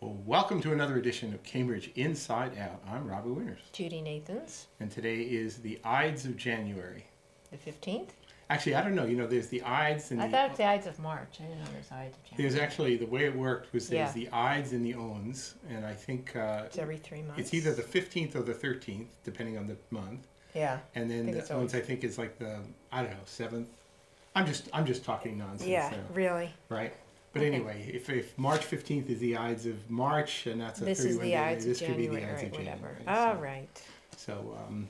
Welcome to another edition of Cambridge Inside Out. I'm Robbie Winters. Judy Nathans. And today is the Ides of January. The 15th? Actually, I don't know. You know, there's the Ides and I thought it was the Ides of March. I didn't know there's Ides of January. There's actually, the way it worked was there's the Ides and the Ons. And I think it's every 3 months. It's either the 15th or the 13th, depending on the month. Yeah. And then the Ons, I think, is like the, I don't know, 7th. I'm just talking nonsense now. Really. Right? But anyway, if March 15th is the Ides of March, and that's a 31 day, this could be the Ides of January. All right. So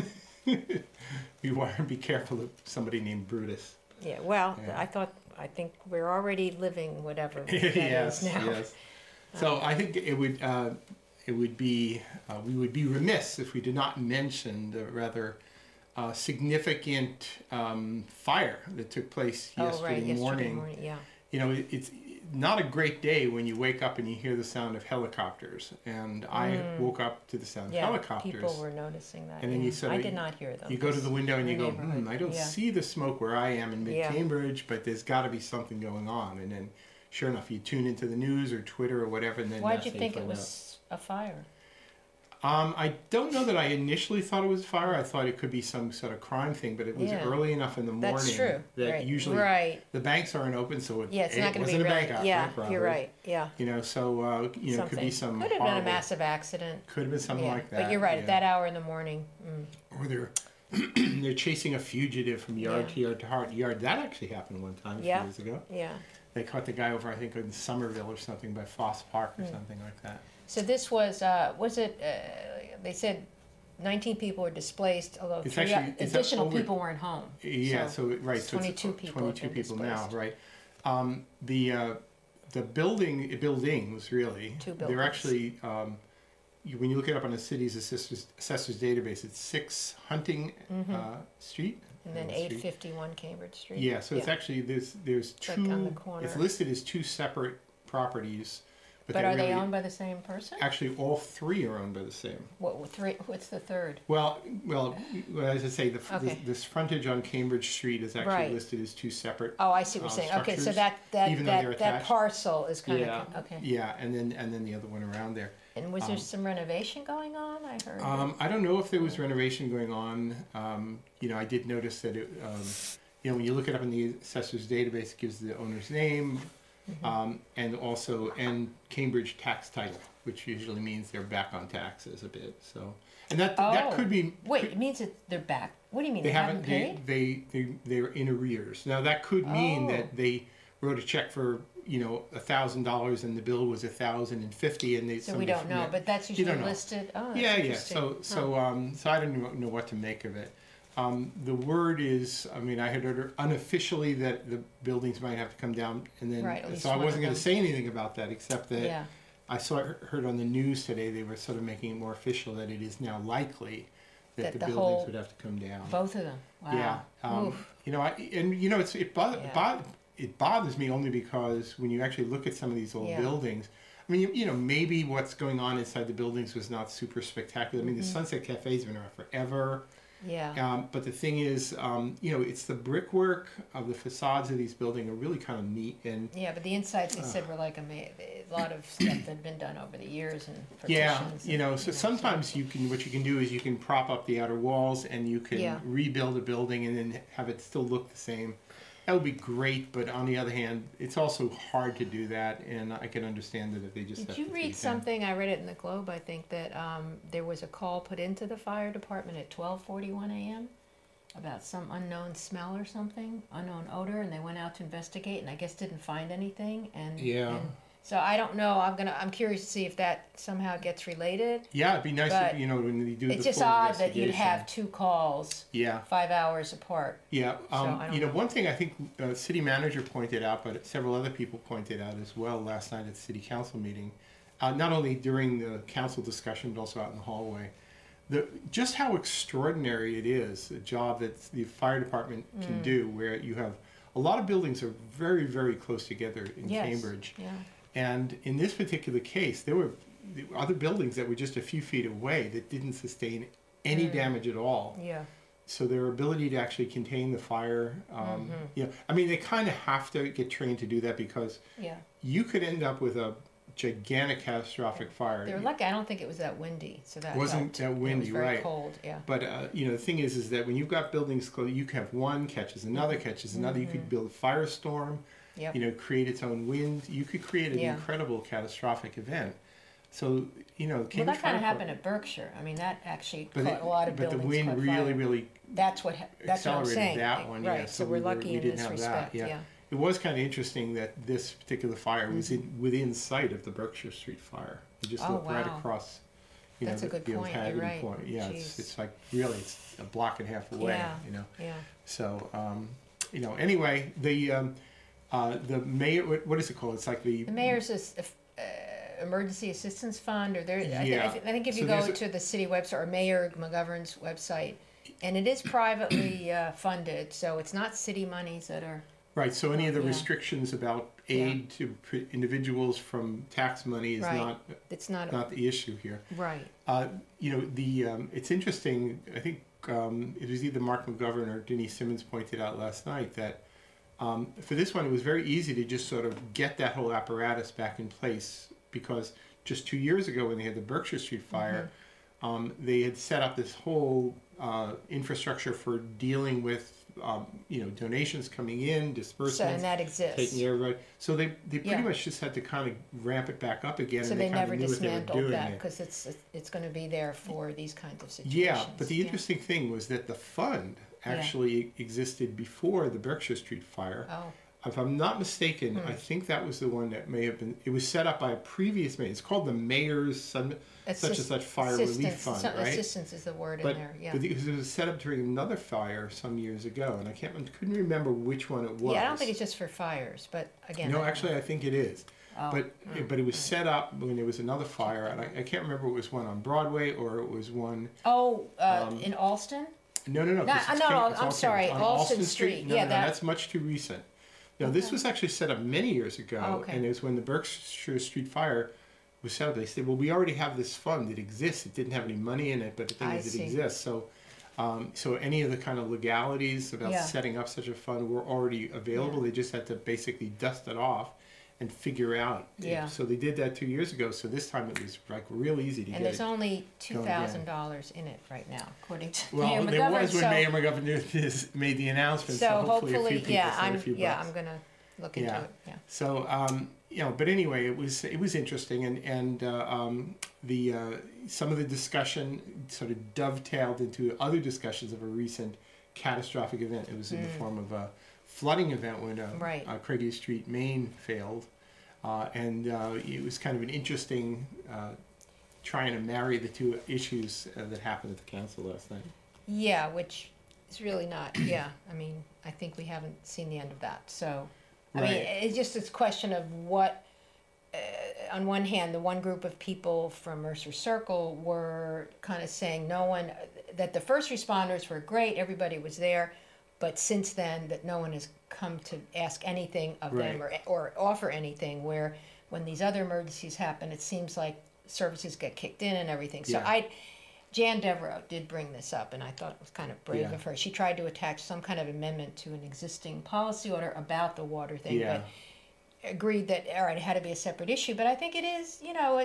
we want to be careful of somebody named Brutus. Yeah, well, I think we're already living whatever that yes, is now. Yes. So I think it would be we would be remiss if we did not mention the rather significant fire that took place yesterday morning. Yeah. You know, it's not a great day when you wake up and you hear the sound of helicopters. And I woke up to the sound of helicopters. People were noticing that. And then I did not hear them. You go to the window and you go, I don't see the smoke where I am in mid-Cambridge, but there's got to be something going on. And then, sure enough, you tune into the news or Twitter or whatever, and then why did you think it was a fire? I don't know that I initially thought it was fire. I thought it could be some sort of crime thing, but it was early enough in the morning. That's true. That usually the banks aren't open, so it wasn't a bank robbery. Yeah, you're right. Yeah. You know, so it could be some. Could have been a massive accident. Could have been something like that. But you're right. At that hour in the morning. Or they're chasing a fugitive from yard to yard to yard. That actually happened one time a few years ago. Yeah. They caught the guy over, I think, in Somerville or something by Foss Park or something like that. So this was it, they said 19 people were displaced, although additional people weren't home. Yeah, so 22 people 22 people now, displaced. right. The buildings, really, Two buildings. they're actually, when you look it up on the city's assessor's database, it's 6 Hunting Street. And then 851 Cambridge Street. Yeah, so it's actually, there's two, like on the corner. It's listed as 2 separate properties. But are they owned by the same person? Actually, all 3 are owned by the same. What's the third? Well, as I say, this frontage on Cambridge Street is actually listed as 2 separate. Oh, I see what you're saying. Okay, so that parcel is kind of okay. Yeah, and then the other one around there. And was there some renovation going on? I heard. I don't know if there was renovation going on. I did notice that it. When you look it up in the assessor's database, it gives the owner's name. And also Cambridge tax title, which usually means they're back on taxes a bit. So, and that could be. Wait, it means that they're back. What do you mean they haven't paid? They're in arrears. Now that could mean that they wrote a check for $1,000 and the bill was $1,050 and they. So we don't know, but that's usually listed. Oh, that's So I don't know what to make of it. The word is, I had heard unofficially that the buildings might have to come down, and then so I wasn't going to say anything about that, except that I heard on the news today they were sort of making it more official that it is now likely that the buildings would have to come down. Both of them. Wow. Yeah. It bothers me only because when you actually look at some of these old buildings. Maybe what's going on inside the buildings was not super spectacular. The Sunset Cafe's been around forever. Yeah. But the thing is, it's the brickwork of the facades of these buildings are really kind of neat and. Yeah, but the insides they said were like a lot of stuff that had been done over the years and. So sometimes what you can do is you can prop up the outer walls and you can rebuild a building and then have it still look the same. That would be great, but on the other hand, it's also hard to do that, and I can understand that if they just. Did you read something? I read it in the Globe. I think that there was a call put into the fire department at 12:41 a.m. about some unknown smell or something, unknown odor, and they went out to investigate, and I guess didn't find anything. And so I don't know. I'm curious to see if that somehow gets related. Yeah, it'd be nice if, when you do. It's just odd that you'd have 2 calls. 5 hours apart. Yeah. One thing I think the city manager pointed out, but several other people pointed out as well last night at the city council meeting, not only during the council discussion but also out in the hallway, just how extraordinary it is, a job that the fire department can do, where you have a lot of buildings are very, very close together in Cambridge. Yeah. And in this particular case, there were other buildings that were just a few feet away that didn't sustain any damage at all. Yeah. So their ability to actually contain the fire, they kind of have to get trained to do that because you could end up with a gigantic catastrophic fire. They were lucky. I don't think it was that windy, so that Wasn't helped. that windy, It was very right? cold. Yeah. But the thing is that when you've got buildings close, you can have one catches another, catches another. You could build a firestorm. Yep. Create its own wind. You could create an Yeah. incredible catastrophic event. So, Well, Cambridge that kind Fire of happened at Berkshire. I mean, that actually But caught a lot of but the buildings. wind caught fire. really That's what. That's what I'm accelerated saying. that one. Right. Yeah, So we're lucky we in didn't this have respect. that. Yeah. It was kind of interesting that this particular fire was within sight of the Berkshire Street fire. You just Oh, look right wow. across. That's a good point. You're Haddon right. Point. Yeah, Jeez. it's like really it's a block and a half away. Yeah. Yeah. So anyway, the mayor, what is it called? It's like The mayor's emergency assistance fund, or there. Yeah. I think if So you go there's a- to the city website or Mayor McGovern's website, and it is privately funded, so it's not city monies that are. Right, so any of the Yeah. restrictions about aid to individuals from tax money is Right. It's not. not the issue here. Right. It's interesting, I think it was either Mark McGovern or Denise Simmons pointed out last night that for this one it was very easy to just sort of get that whole apparatus back in place because just 2 years ago when they had the Berkshire Street fire, they had set up this whole infrastructure for dealing with donations coming in, So disbursements, and that exists. taking everybody. So they pretty Yeah. much just had to kind of ramp it back up again, So and they they kind never of knew what they were dismantled doing. that because it's going to be there for these kinds of situations. Yeah, but the interesting thing was that the fund actually existed before the Berkshire Street fire. Oh. If I'm not mistaken, I think that was the one that may have been. It was set up by a previous mayor. It's called the Mayor's such and such fire relief fund, right? Assistance is the word But, in there. Yeah. but it was set up during another fire some years ago, and I couldn't remember which one it was. Yeah, I don't think it's just for fires, but again. No, actually, I think it is. Oh, But it was set up when there was another fire, and I can't remember if it was one on Broadway or it was one. In Alston? No. No, this is no, it's I'm Alston. sorry, On Alston Street. No, Yeah, no, that's much too recent. No, this was actually set up many years ago, Okay. and it was when the Berkshire Street fire was set up. They said, "Well, we already have this fund. It exists. It didn't have any money in it, but the thing I is, see. it exists." So any of the kind of legalities about Yeah. setting up such a fund were already available. Yeah. They just had to basically dust it off and figure out. Yeah. So they did that 2 years ago. So this time it was like real easy to And get there's it. only $2,000 in it right now, according to Well, Mayor there McGovern. was when so, Mayor McGovern made the announcement. So, hopefully a few people sent a few bucks. I'm gonna look into Yeah. it. Yeah. So but anyway, it was interesting, and some of the discussion sort of dovetailed into other discussions of a recent catastrophic event. It was in the form of a flooding event when Right. Craigie Street, Maine, failed, and it was kind of an interesting trying to marry the two issues that happened at the council last night. Yeah, which is really not. Yeah, I mean, I think we haven't seen the end of that. So, I mean, Right. it's just this question of what. On one hand, the one group of people from Mercer Circle were kind of saying that the first responders were great, everybody was there, but since then that no one has come to ask anything of them or offer anything. Where when these other emergencies happen, it seems like services get kicked in and everything. So Yeah. Jan Devereaux did bring this up, and I thought it was kind of brave Yeah. of her. She tried to attach some kind of amendment to an existing policy order about the water thing, Yeah. but agreed that all right, it had to be a separate issue. But I think it is.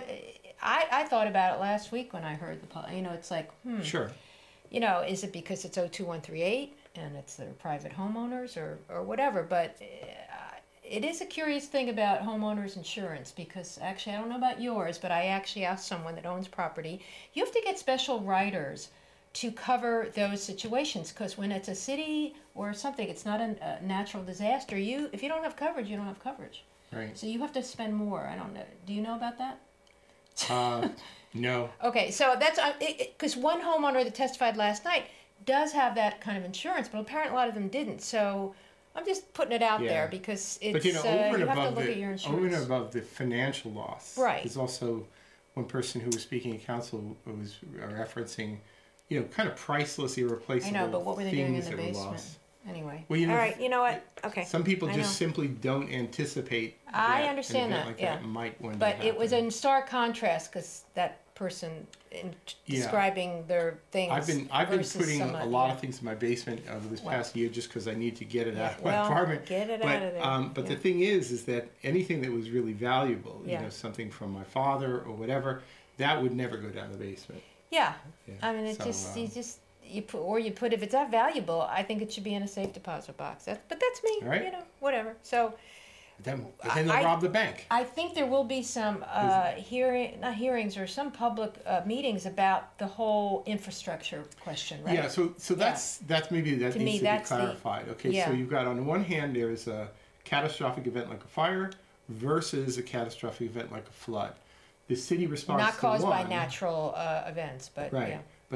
I thought about it last week when I heard it's like, Sure. is it because it's 02138 and it's their private homeowners or whatever? But it is a curious thing about homeowners insurance because actually I don't know about yours, but I actually asked someone that owns property. You have to get special riders to cover those situations because when it's a city or something, it's not a natural disaster. If you don't have coverage, you don't have coverage. Right. So you have to spend more. I don't know. Do you know about that? No. Okay, so that's because one homeowner that testified last night does have that kind of insurance, but apparently a lot of them didn't. So I'm just putting it out Yeah. there because it's But you over and have to above look at your insurance. over and above the financial loss, Right. there's also one person who was speaking at council was referencing, kind of priceless, irreplaceable I know, but what were they doing in things the that were basement? lost. Anyway. Well, All right, you know what? Okay. Some people I just know. simply don't anticipate. I that understand an event that, like yeah. that might one day But it was happen. in stark contrast because that person in Yeah. describing their things. I've been versus putting some a of- lot yeah. of things in my basement over this Well- past year just because I need to get it out of my Well, apartment. get it but, out of there. But Yeah. the thing is that anything that was really valuable, Yeah. something from my father or whatever, that would never go down the basement. Yeah, Yeah. I mean, you put if it's that valuable, I think it should be in a safe deposit box. But that's me, All right. whatever. So But then they'll rob the bank. I think there will be some not hearings or some public meetings about the whole infrastructure question, right? Yeah, so that's maybe that To needs me, to be that's the- clarified. Okay, yeah. so you've got on the one hand there's a catastrophic event like a fire versus a catastrophic event like a flood. The city responds Not to caused by one, natural events, but right? yeah. But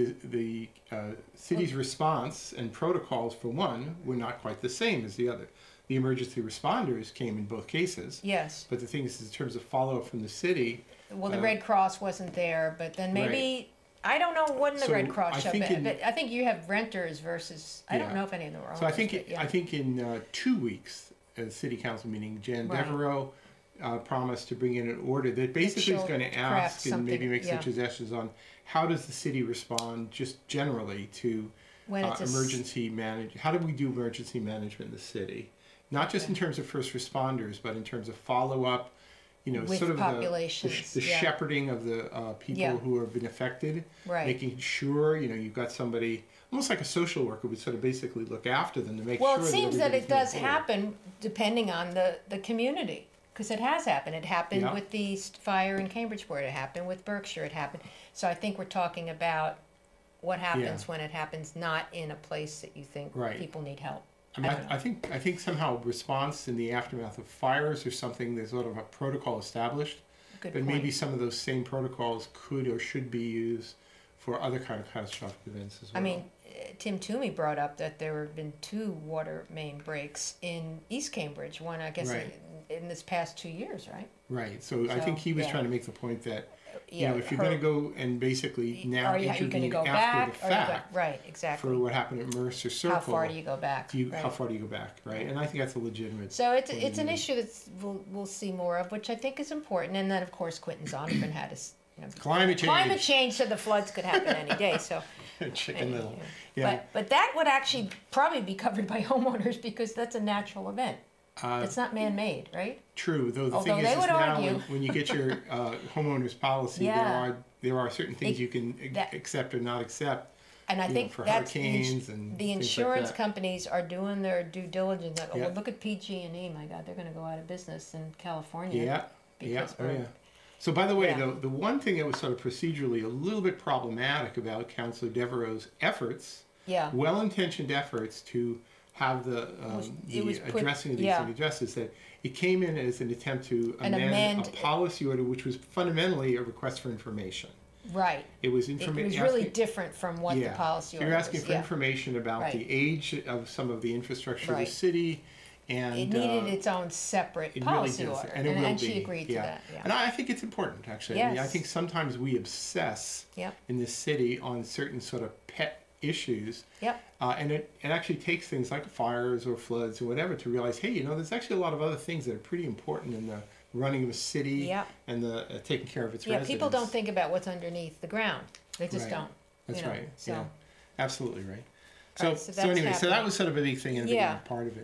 the city's response and protocols for one were not quite the same as the other. The emergency responders came in both cases. Yes. But the thing is, in terms of follow-up from the city, Well, the Red Cross wasn't there, but then maybe Right. I don't know when the So Red Cross I showed think up. in- But I think you have renters versus. I don't Yeah. know if any of them were owners. so I think but yeah. I think in 2 weeks at the city council meeting, Jan Right. Devereaux promised to bring in an order that basically is she'll going to craft ask and maybe something, make some yeah. suggestions on how does the city respond just generally to When it's a emergency manage. How do we do emergency management in the city? Not just in terms of first responders, but in terms of follow-up, With sort of populations, the yeah. shepherding of the people Yeah. who have been affected, Right. making sure, you've got somebody, almost like a social worker would sort of basically look after them to make Well, sure it seems that everybody's it does moving forward. happen depending on the community. Because it has happened. It happened Yeah. with the fire in Cambridgeport. It happened with Berkshire. It happened. So I think we're talking about what happens Yeah. when it happens not in a place that you think Right. people need help. I mean, don't know. I think somehow response in the aftermath of fires or something, there's sort of a protocol established, Good but point. maybe some of those same protocols could or should be used for other kind of catastrophic events as well. I mean, Tim Toomey brought up that there have been 2 water main breaks in East Cambridge. One, I guess, Right. in this past 2 years, right? right. So I So, think he was yeah. trying to make the point that Yeah. if you're going to go and basically now are you going to intervene go after back? the Or you go, fact right, exactly. for what happened at Mercer Circle, How far do you go back? how Right. far do you go back, right? And I think that's a legitimate. So it's point it's of an view. issue that we'll see more of, which I think is important. And then of course Quentin Zondervan had his Climate change. climate change, so the floods could happen any day. So, Chicken Little. Yeah. but that would actually probably be covered by homeowners because that's a natural event. It's not man-made, right? True, though the Although thing they is would now argue- when you get your homeowners policy, Yeah. there are certain things you can that- accept or not accept. And I think for that's hurricanes and the things like insurance that. companies are doing their due diligence. Like, oh, Yeah. well, look at PG&E. My God, they're going to go out of business in California. Yeah, yeah, because oh we're- yeah. So by the way, Yeah. the one thing that was sort of procedurally a little bit problematic about Councillor Devereaux's efforts, Yeah. well-intentioned efforts to have the it was put- addressing of these yeah. things addressed, is that it came in as an attempt to amend- a policy order which was fundamentally a request for information. Right. It was It information. was really different from what the policy So you're order asking was. for Yeah. information about Right. the age of some of the infrastructure Right. of the city, and It needed its own separate it policy really does, order, and it will and be. she agreed to that. Yeah. And I think it's important, actually. I mean, I Yes. think sometimes we obsess Yep. in this city on certain sort of pet issues, Yep. and it actually takes things like fires or floods or whatever to realize, hey, there's actually a lot of other things that are pretty important in the running of a city Yep. and the taking care of its Yeah. residents. People don't think about what's underneath the ground. They just Right. don't. That's right. So. Yeah, absolutely right. All So, right, so so that's anyway, so that happening. was sort of a big thing and a big Yeah. part of it.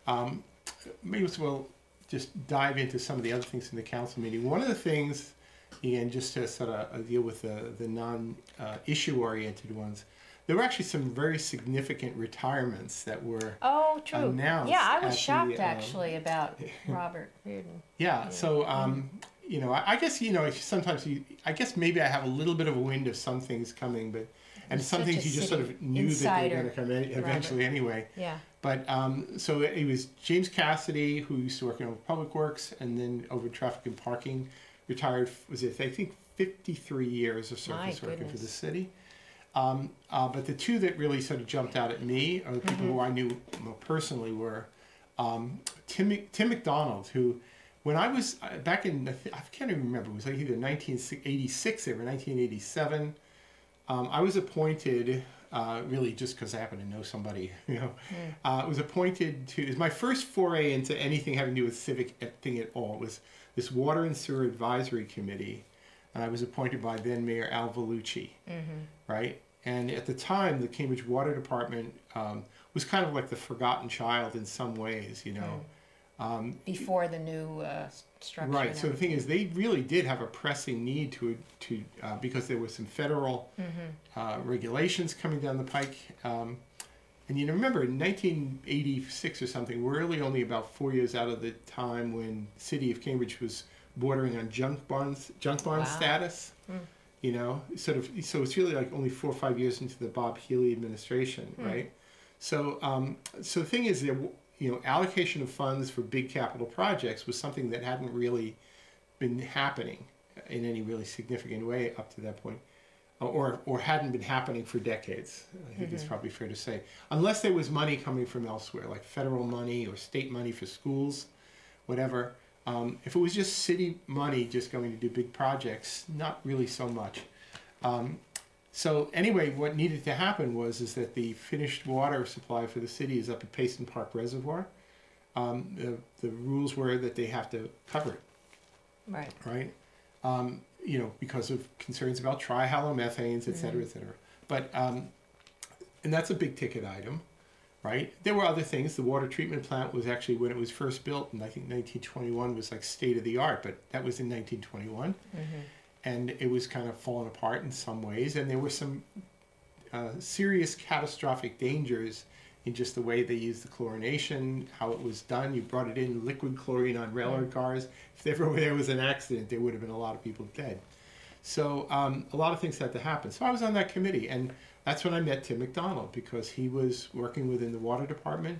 Maybe we'll just dive into some of the other things in the council meeting. One of the things, again, just to sort of deal with the non-issue oriented ones, there were actually some very significant retirements that were. Oh, true. Announced Yeah, I was at the, shocked actually about Robert Reardon. Yeah. So, I guess sometimes I guess maybe I have a little bit of a wind of some things coming, but and He's some such things a you just sort city of knew insider, that they were going to come eventually anyway. Yeah. But so it was James Cassidy, who used to work in Public Works and then over traffic and parking, retired. Was it I think 53 years of service working for goodness. the city. But the two that really sort of jumped out at me, or the people who I knew more personally, were Tim McDonald, who, when I was back in, I can't even remember, it was like either 1986 or 1987, I was appointed, really just because I happened to know somebody, was appointed to, it was my first foray into anything having to do with civic thing at all. It was this Water and Sewer Advisory Committee and I was appointed by then Mayor Al Vellucci, right? And at the time, the Cambridge Water Department was kind of like the forgotten child in some ways, you know. Before the new structure. Right. and So the thing is, they really did have a pressing need to because there was some federal regulations coming down the pike. And you know, remember in 1986 or something, we're really only about 4 years out of the time when the city of Cambridge was bordering on junk bond Wow. status. You know, sort of. So it's really like only 4 or 5 years into the Bob Healy administration, right? So, so the thing is, there, you know, allocation of funds for big capital projects was something that hadn't really been happening in any really significant way up to that point, or hadn't been happening for decades. I think it's probably fair to say, unless there was money coming from elsewhere, like federal money or state money for schools, whatever. If it was just city money just going to do big projects, not really so much. So anyway, what needed to happen is that the finished water supply for the city is up at Payson Park Reservoir. The rules were that they have to cover it, Right. right? You know, because of concerns about trihalomethanes, et cetera, et cetera. But, and that's a big ticket item, right? There were other things. The water treatment plant was actually, when it was first built, and I think 1921 was like state of the art, but that was in 1921. And it was kind of falling apart in some ways. And there were some serious catastrophic dangers in just the way they used the chlorination, how it was done. You brought it in liquid chlorine on railroad cars. If ever there was an accident, there would have been a lot of people dead. So a lot of things had to happen. So I was on that committee, and that's when I met Tim McDonald, because he was working within the water department.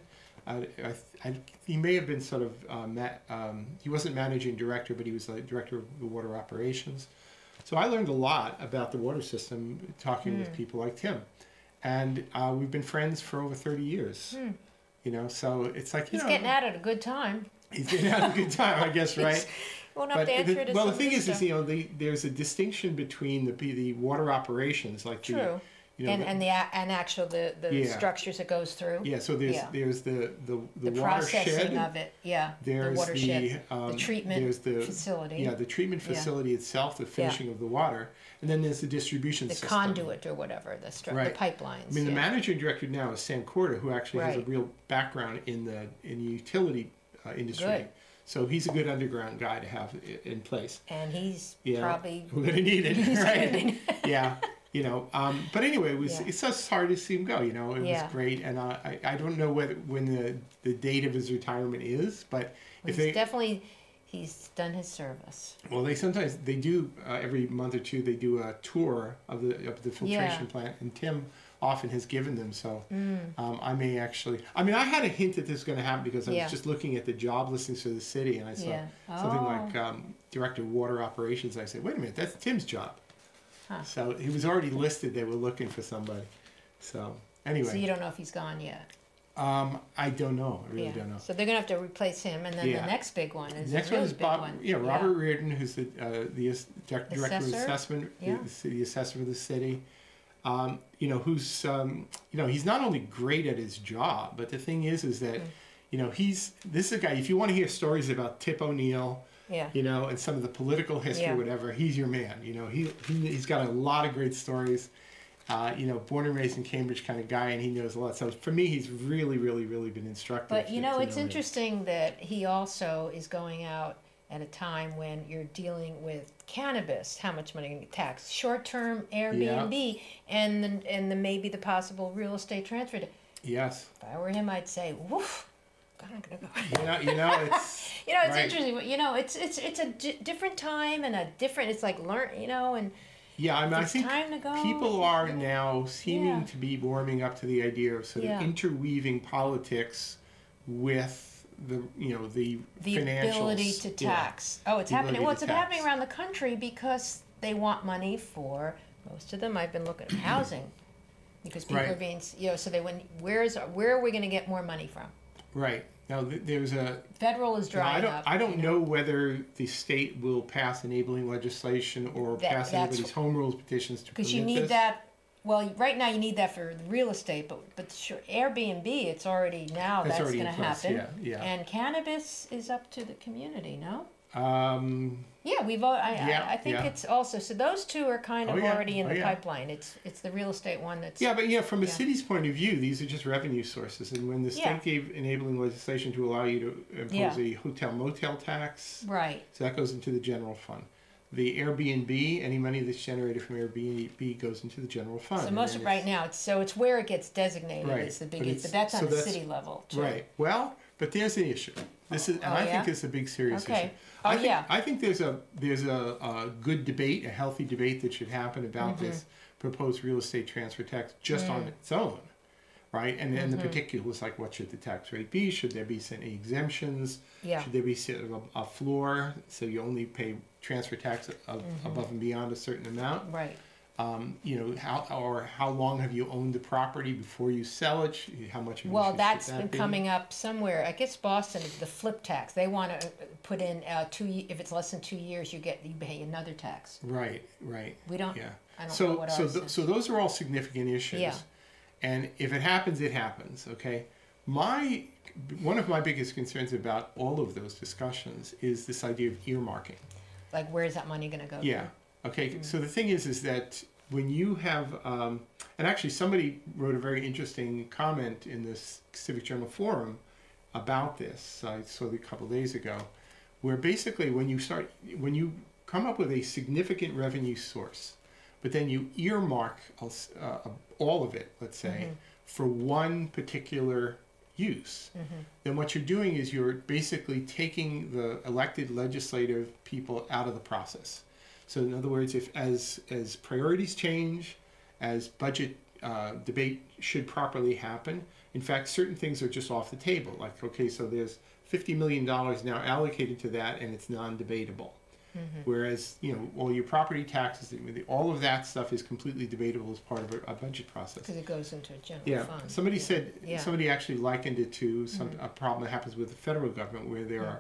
He may have been sort of, he wasn't managing director, but he was the director of the water operations. So I learned a lot about the water system talking with people like Tim. And we've been friends for over 30 years. You know, so it's like, He's getting out at a good time. He's getting out a good time, I guess, right? Won't have to answer to well, the some thing good is, stuff. you know, there's a distinction between the water operations, like True. you know, And actual the Yeah. structures it goes through. yeah. So there's the The watershed. processing of it, yeah. There's the watershed, the treatment there's the facility. Yeah, the treatment Yeah. facility itself, the finishing of the water, and then there's the distribution The system. conduit or whatever, the Right. pipelines. I mean, the yeah. managing director now is Sam Corda, who actually has a Right. real background in the utility industry. Good. So he's a good underground guy to have in place. And he's Yeah, probably we're gonna need it, He's right? gonna need Yeah, you know. But anyway, Yeah. it's so sorry to see him go. You know, it Yeah. was great, and I don't know when the date of his retirement is, but if he's they definitely he's done his service. well, they sometimes they do every month or two they do a tour of the filtration Yeah. plant, and Tim often has given them. So I may actually. I mean, I had a hint that this was going to happen because I Yeah. was just looking at the job listings for the city, and I saw Yeah. something Oh. like director of water operations. I said, wait a minute, that's Tim's job. Huh. So he was already listed. They were looking for somebody. So anyway, So you don't know if he's gone yet. I don't know. I really yeah. don't know. So they're gonna have to replace him, and then Yeah. the next big one is The next a really one is big Bob. one. Yeah, Robert Reardon, who's the director of Assessor? assessment, Yeah. the city assessor of the city. You know, who's you know, he's not only great at his job, but the thing is that you know, this is a guy. If you want to hear stories about Tip O'Neill, Yeah. you know, and some of the political history, Yeah. whatever, he's your man. You know, he's got a lot of great stories. You know, born and raised in Cambridge kind of guy, and he knows a lot. So for me, he's really, really, really been instructive. But you know, it's him. interesting that he also is going out at a time when you're dealing with cannabis. How much money can be taxed? Short-term Airbnb, and the maybe the possible real estate transfer. Yes. If I were him, I'd say, "Woof, God, I'm gonna go." You know, it's. You know, it's right. interesting. You know, it's a different time and a different. It's like learn. You know, and Yeah, I mean, I it's think time to go. people are now seeming Yeah. to be warming up to the idea of sort Yeah. of interweaving politics with the the financials. ability to Yeah. tax. Oh, it's The happening. ability Well, to it's happening tax. around the country because they want money for most of them. I've been looking at housing because people Right. are being, you know, so they went. Where are we going to get more money from? Right. Now, there's a. Federal is Now, drying up. I don't you know whether the state will pass enabling legislation or pass that's- anybody's home rules petitions to because permit you need this. that. Well, right now you need that for real estate, but sure, Airbnb, it's already now That's that's already going to in place, happen. yeah, yeah. And cannabis is up to the community, no? Yeah, we vote. Yeah, I think yeah. it's also so. Those two are kind of Oh, yeah. already in Oh, the yeah. pipeline. It's the real estate one that's Yeah, but from a Yeah. city's point of view, these are just revenue sources. And when the state Yeah. gave enabling legislation to allow you to impose Yeah. a hotel motel tax, right. so that goes into the general fund. The Airbnb, any money that's generated from Airbnb goes into the general fund. So And most then of right now, it's where it gets designated Right, is the but biggie, it's- but that's so on the that's- city level too. Right. Well, but there's an issue. This is, and Oh, I yeah? think it's a big serious Okay. issue. Oh, I think, yeah. I think there's a good debate, a healthy debate that should happen about Mm-hmm. this proposed real estate transfer tax just on its own, right? And Mm-hmm. the particulars, like what should the tax rate be? Should there be any exemptions? Yeah. Should there be sort of a floor so you only pay transfer tax Mm-hmm. above and beyond a certain amount? Right. How long have you owned the property before you sell it? How much of an Well, issue that's should that been be? coming up somewhere. I guess Boston, the flip tax. They want to put in if it's less than 2 years, you pay another tax. Right, right. We don't. Yeah. I don't know So, what so, ours is. so those are all significant issues. Yeah. And if it happens, it happens. Okay. One of my biggest concerns about all of those discussions is this idea of earmarking. Like, where is that money going to go? Yeah. Okay. So the thing is that when you have, and actually somebody wrote a very interesting comment in this Civic Journal forum about this. I saw it a couple of days ago, where basically when you come up with a significant revenue source, but then you earmark all of it, let's say, for one particular use, then what you're doing is you're basically taking the elected legislative people out of the process. So in other words, if as priorities change, as budget debate should properly happen, in fact, certain things are just off the table. Like, okay, so there's $50 million now allocated to that, and it's non-debatable. Whereas, all your property taxes, all of that stuff is completely debatable as part of a budget process. Because it goes into a general Yeah, fund. somebody said, Yeah. somebody actually likened it to a problem that happens with the federal government, where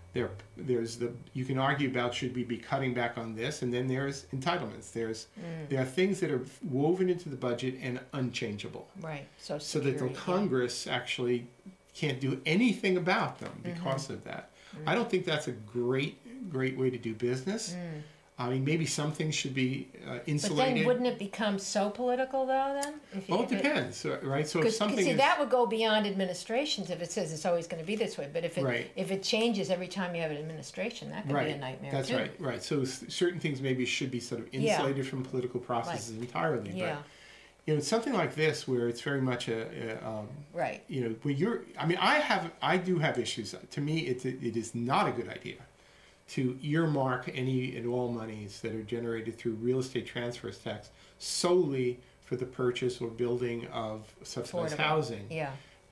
you can argue about should we be cutting back on this, and then there's entitlements. There are things that are woven into the budget and unchangeable, Right. So so that the security, Congress actually can't do anything about them because of that. I don't think that's a great way to do business. I mean, maybe some things should be But insulated. then wouldn't it become so political though then? Well, it depends, right? So if Because something see, is that would go beyond administrations if it says it's always going to be this way. But if it Right. if it changes every time you have an administration, that could be a nightmare That's too. right. So certain things maybe should be sort of Yeah. insulated from political processes entirely. Yeah. But it's something like this where it's very much Right. when you're. I mean, I do have issues. To me, it is not a good idea to earmark any and all monies that are generated through real estate transfers tax solely for the purchase or building of subsidized Affordable. housing. Yeah.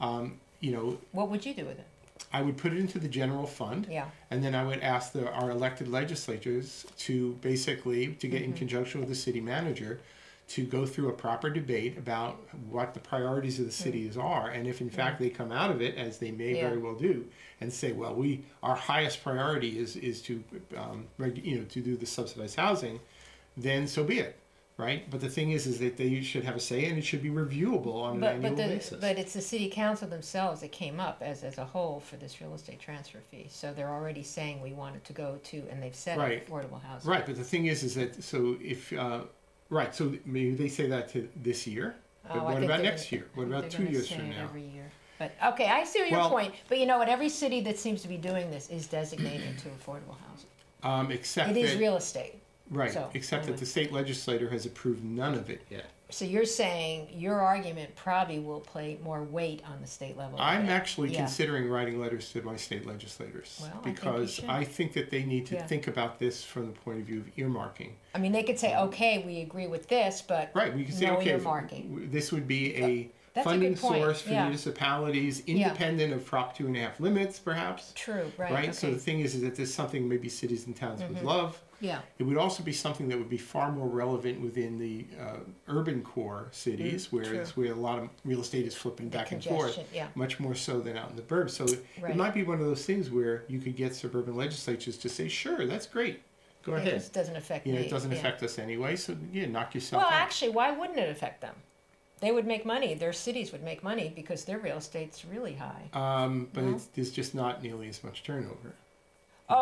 What would you do with it? I would put it into the general fund. Yeah. And then I would ask our elected legislators to basically, to get in conjunction with the city manager, to go through a proper debate about what the priorities of the cities are. And if in fact they come out of it, as they may Yeah. very well do, and say, well, our highest priority is to, to do the subsidized housing, then so be it. Right, but the thing is that they should have a say, and it should be reviewable on an annual basis. But it's the city council themselves that came up as a whole for this real estate transfer fee. So they're already saying we want it to go to, and they've said Right. affordable housing. Right, but the thing is that so if so maybe they say that to this year. But Oh, I what think about they're next gonna- year? What I think about they're 2 gonna years say from it now? Every year. But okay, I see your Well- point. But you know what? Every city that seems to be doing this is designated to affordable housing. Except It is that, real estate. right, so, except anyway. that the state legislator has approved none of it yet. So you're saying your argument probably will play more weight on the state level. I'm than- actually yeah. considering writing letters to my state legislators Well, I think you because should. I think that they need to Yeah. think about this from the point of view of earmarking. I mean, they could say, okay, we agree with this, but Right, we can say, no okay, earmarking. this would be a That's a funding good point, source for yeah. municipalities, Yeah. independent of Prop 2.5 limits, perhaps. True, right? Right. So okay. the thing is that this is something maybe cities and towns would love. Yeah. It would also be something that would be far more relevant within the urban core cities, where true. it's where a lot of real estate is flipping back and forth, congestion, yeah. much more so than out in the burbs. So Right. it might be one of those things where you could get suburban legislatures to say, "Sure, that's great, go It ahead." just doesn't affect me. It doesn't yeah. affect us anyway, so knock yourself Well, out. actually, why wouldn't it affect them? They would make money. Their cities would make money because their real estate's really high. But No? there's just not nearly as much turnover. Oh,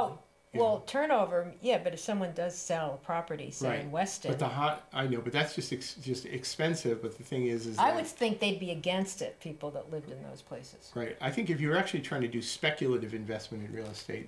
you Well, know. turnover, yeah, but if someone does sell a property, say in Right. Weston, But I know, but that's just expensive. But the thing is I that, would think they'd be against it, people that lived in those places. right. I think if you're actually trying to do speculative investment in real estate,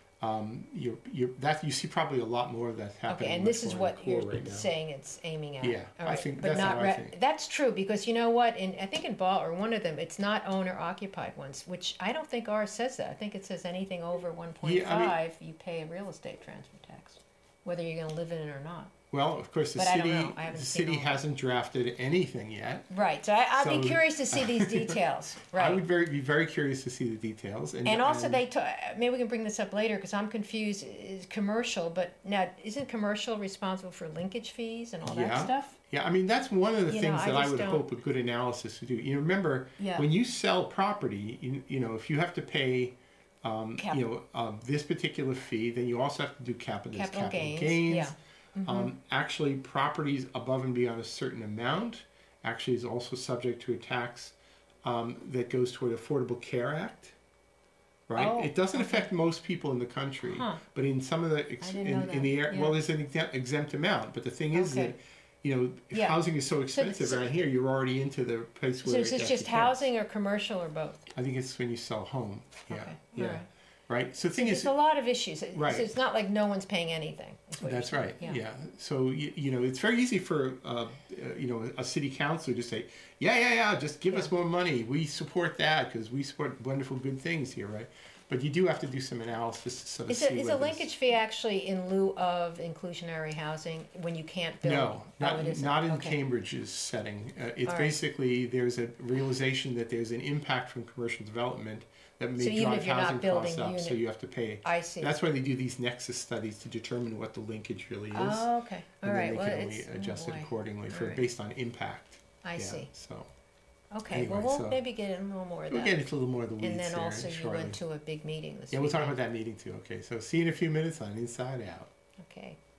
you see probably a lot more of that happening. Okay, and much this is more in what the core you're right now. saying it's aiming at. Yeah, All I right, think but that's not how I think. That's true, because you know what, I think in Ball, or one of them, it's not owner occupied ones, which I don't think ours says that. I think it says anything over 1.5, you pay a real estate transfer tax, whether you're gonna live in it or not. Well, of course, But I don't know. I haven't the seen city all that. hasn't drafted anything yet. Right, so I'd be So- curious to see these details, right? I would be very curious to see the details. And also, maybe we can bring this up later, because I'm confused, is commercial, but now, isn't commercial responsible for linkage fees and all that Yeah. stuff? Yeah, I mean, that's one of the You know, things I that I just would don't- hope a good analysis would do. You remember, Yeah. when you sell property, you know, if you have to pay, Cap- this particular fee, then you also have to do capital Capital gains. yeah. Actually, properties above and beyond a certain amount actually is also subject to a tax that goes toward Affordable Care Act. Right? Oh, It doesn't okay. affect most people in the country, Huh. but in some of the I didn't know in the that, area, yeah. well, there's an exempt amount. But the thing is Okay. that, you know, if Yeah. housing is so expensive so- around here, you're already into the place where So it is this has just to count. housing or commercial or both? I think it's when you sell a home. Yeah, Okay, yeah, alright. right. So the thing There's is, a lot of issues. Right. So it's not like no one's paying anything. Is what you're that's saying. right. Yeah. So you know, it's very easy for you know, a city councilor to say, yeah, just give us Yeah. more money. We support that because we support wonderful good things here, right? But you do have to do some analysis to sort of Is see a whether linkage fee actually in lieu of inclusionary housing when you can't build? No, Oh, it isn't? not in Okay. Cambridge's setting. It's All right. basically there's a realization that there's an impact from commercial development that may So even drive if you're not housing costs building up, so unit- you have to pay. I see. That's why they do these nexus studies to determine what the linkage really is. Oh, okay. All and right. then Well, they can only it's adjust it boy. accordingly All for right. based on impact. I Yeah, see. So Okay. Anyway, well, we'll so- maybe get in a little more of we'll that. get into a little more of the weeds And then there also, you shortly. went to a big meeting this Yeah, we'll talk weekend. about that meeting too. Okay, so see you in a few minutes on Inside Out. Okay.